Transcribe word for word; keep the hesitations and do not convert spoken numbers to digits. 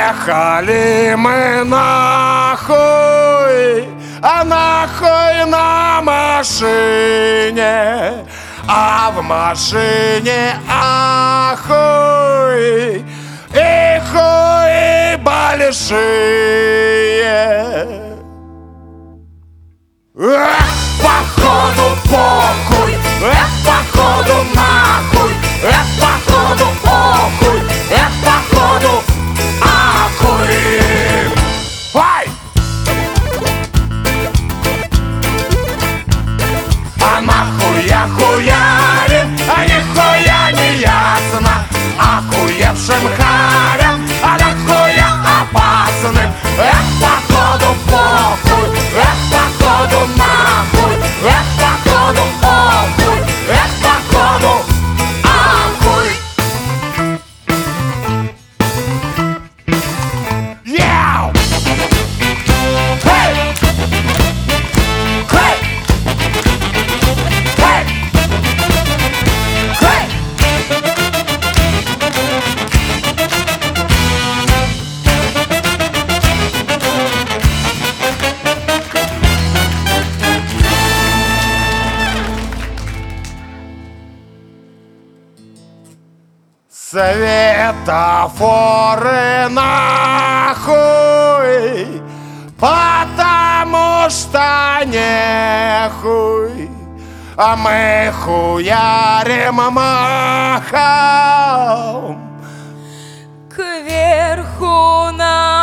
Ехали мы нахуй, а нахуй на машине, а в машине ахуй и хуи большие. Эх, походу похуй, эх, походу нахуй, эх, походу похуй, эх, походу ахуй. Ай! А нахуя хуярим, а нихуя не ясно, охуевшим харям, а нахуя опасным. Эх, походу похуй, эх, походу нахуй, эх, походу похуй, эх, походу ахуй. Яу! Хей! Хей! Хей! Хей! Светофоры нахуй, потому что нехуй, а мы хуярим махом кверху на